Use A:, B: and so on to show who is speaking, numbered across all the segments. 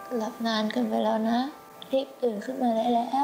A: หลับนานเกินไปแล้วนะรีบตื่นขึ้นมาได้แล้ว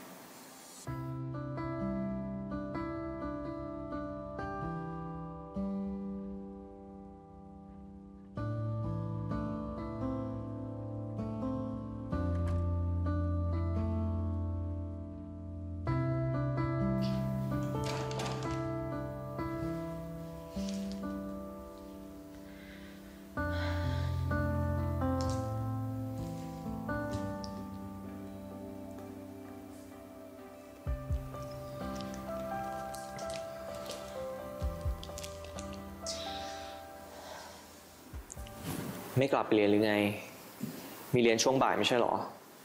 B: ไม่กลับไปเรียนหรือไงมีเรียนช่วงบ่ายไม่ใช่หรอ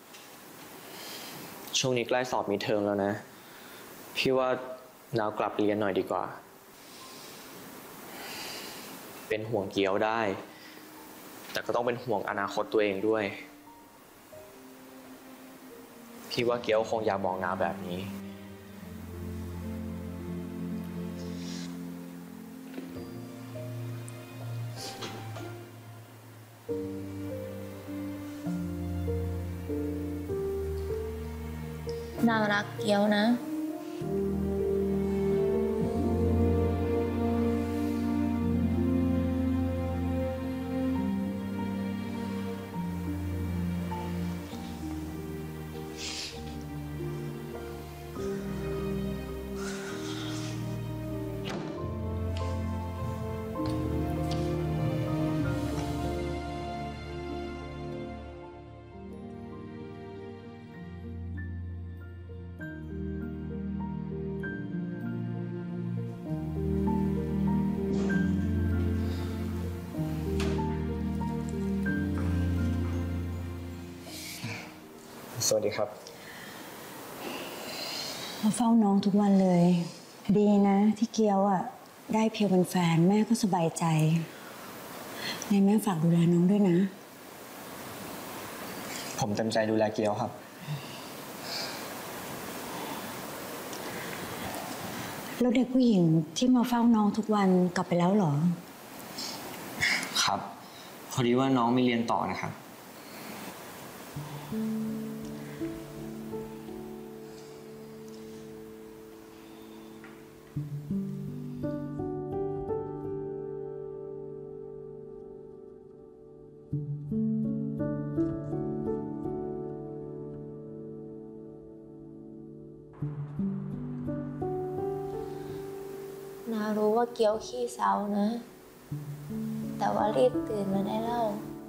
B: ช่วงนี้ใกล้สอบมีเทอมแล้วนะพี่ว่านาวกลับไปเรียนหน่อยดีกว่าเป็นห่วงเกียวได้แต่ก็ต้องเป็นห่วงอนาคตตัวเองด้วยพี่ว่าเกียวคงอยากบอกนาวแบบนี้
A: นาวรักเกียวนะ
B: สวัสดีครับ
C: มาเฝ้าน้องทุกวันเลยดีนะที่เกียวอ่ะได้เพียวเป็นแฟนแม่ก็สบายใจในแม่ฝากดูแลน้องด้วยนะ
B: ผมเต็มใจดูแลเกียวครับ
C: แล้วเด็กผู้หญิงที่มาเฝ้าน้องทุกวันกลับไปแล้วเหรอ
B: ครับพอดีว่าน้องมีเรียนต่อนะครับ
A: นารู้ว่าเกียวขี้เศร้านะแต่ว่ารีบตื่นมาได้แล้ว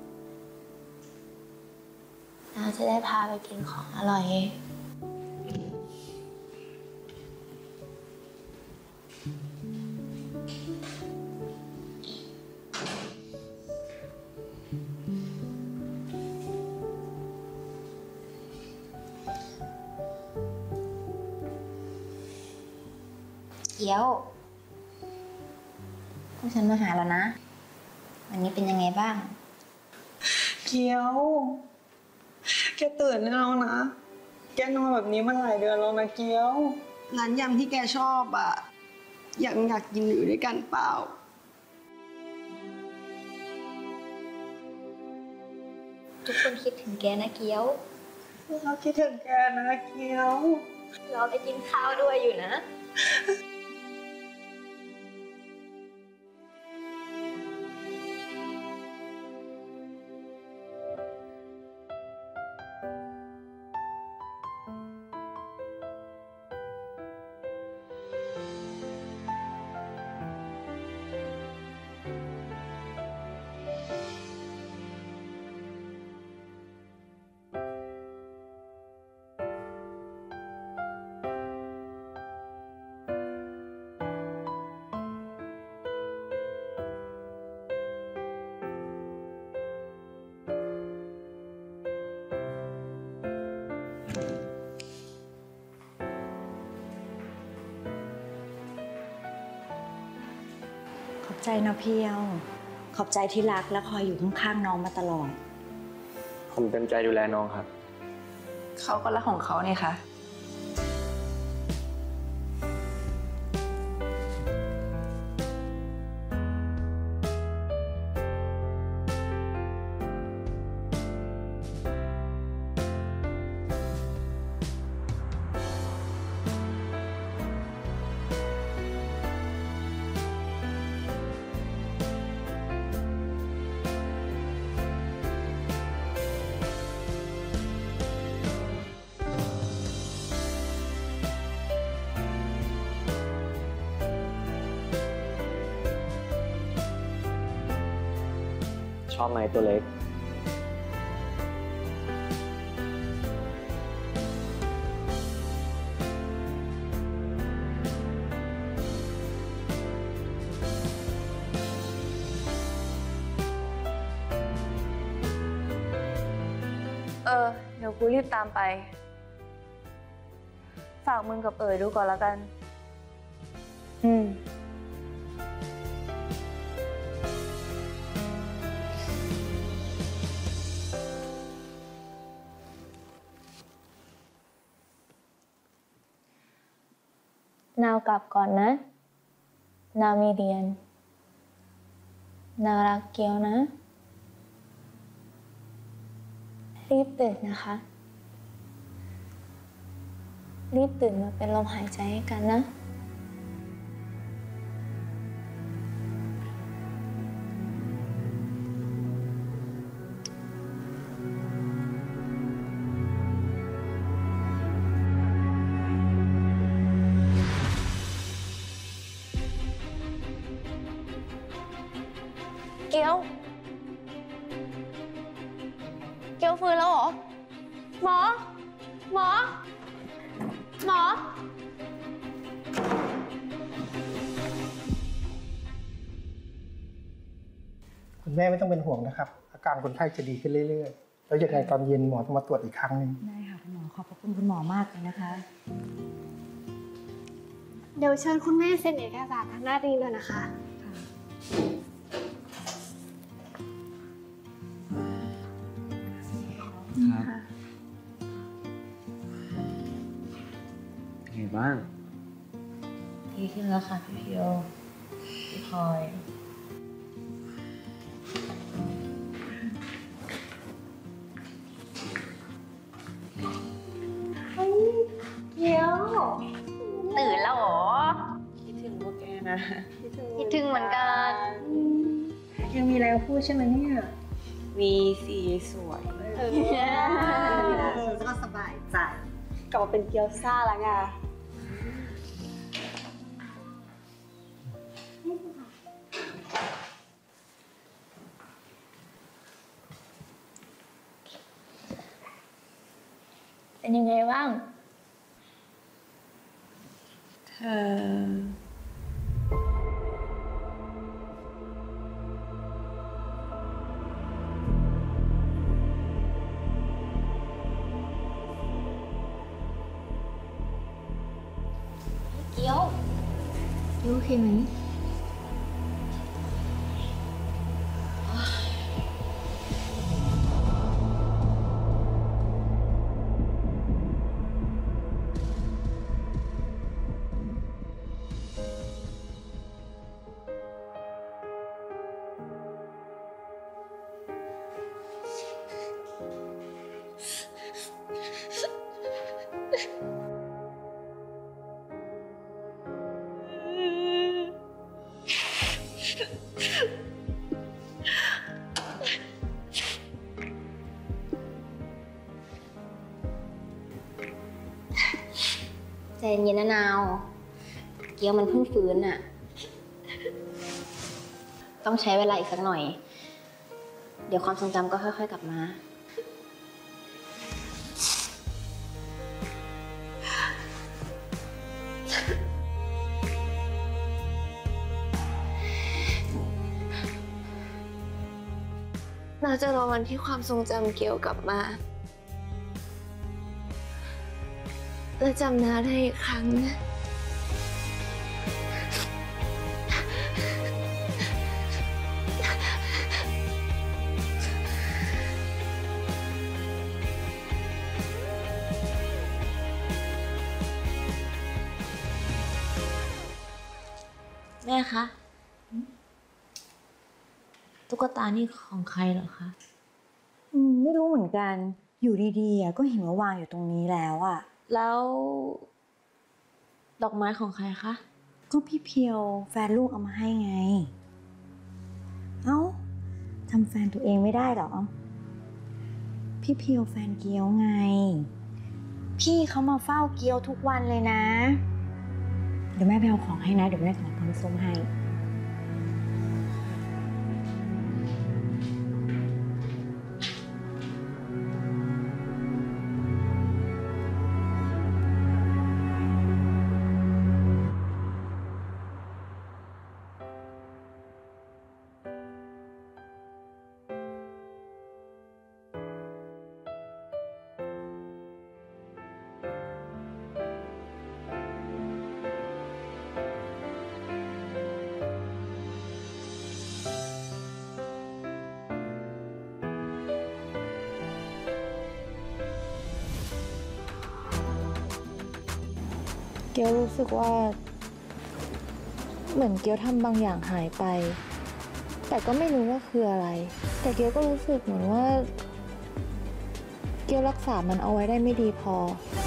A: นาจะได้พาไปกินของอร่อยเกียวพวกฉันมาหาแล้วนะวันนี้เป็นยังไงบ้าง
D: เกียวแกตื่นแล้วนะแกนอนแบบนี้มาหลายเดือนแล้วนะเกียวร้านยำที่แกชอบอ่ะอยากกินอยู่ด้วยกันเปล่า
A: ทุกคนคิดถึงแกนะเกียว
D: เราคิดถึงแกนะเกียว
A: รอไปกินข้าวด้วยอยู่นะ
C: ขอบใจนะเพียวขอบใจที่รักและคอยอยู่ข้างๆน้องมาตลอด
B: ผมเต็มใจดูแลน้องครับ
D: เขาก็รักของเขาเนี่ยค่ะ
B: ชอบไหมตัวเล็ก
E: เดี๋ยวกูรีบตามไป ฝากมึงกับดูก่อนแล้วกัน
A: นาวกลับก่อนนะ นาวมีเรียน นาวรักเกียวนะ รีบตื่นนะคะ รีบตื่นมาเป็นลมหายใจให้กันนะ เกียว เกียวฟื้นแล้วเหรอ หมอ หมอ หมอ
F: คุณแม่ไม่ต้องเป็นห่วงนะครับ อาการคนไข้จะดีขึ้นเรื่อยๆ แล้วยังไงตอนเย็นหมอจะมาตรวจอีกครั้งหนึ่ง
C: ได้ค่ะคุณหมอขอบพระคุณคุณหมอมากเลยนะคะ
G: เดี๋ยวเชิญคุณแม่เซ็นเอกสารทางหน้านี้ด้วยนะคะ
B: ครับเป็นไงบ้าง
A: ดีขึ้นแล้วค่ะพี่เพียวพี่พลอย
G: เดี๋ยว
E: ตื่นแล้วเหรอ
D: คิดถึงพวกแกนะ
E: คิดถึงเหมือนกัน
D: ยังมีอะไรพูดใช่ไหมเนี่ย มีสีสวยก็สบายใจ กลับมาเป็นเกี๊ยวซ่าแล้วไง
A: เป็นยังไงบ้าง
D: เธอ
A: เกียว
G: โอเคไหม
H: ใจเย็นๆนะนาว เกี๊ยวมันเพิ่งฟื้นอะต้องใช้เวลาอีกสักหน่อย เดี๋ยวความทรงจำก็ค่อยๆกลับมา
A: เราจะรอวันที่ความทรงจำเกียวกลับมา และจำน้าได้อีกครั้งนะ แม่คะตุ๊กตานี่ของใครเหรอคะ
C: ไม่รู้เหมือนกัน อยู่ดีๆก็เห็นว่าวางอยู่ตรงนี้แล้วอ่ะ
A: แล้วดอกไม้ของใครคะ
C: ก็พี่เพียวแฟนลูกเอามาให้ไง เอ้าทำแฟนตัวเองไม่ได้หรอ พี่เพียวแฟนเกียวไง พี่เขามาเฝ้าเกียวทุกวันเลยนะ เดี๋ยวแม่ไปเอาของให้นะ เดี๋ยวแม่ขอน้ำส้มให้เกียวรู้สึกว่า เหมือนเกียวทำบางอย่างหายไป แต่ก็ไม่รู้ว่าคืออะไร แต่เกียวก็รู้สึกเหมือนว่า เกียวรักษามันเอาไว้ได้ไม่ดีพอ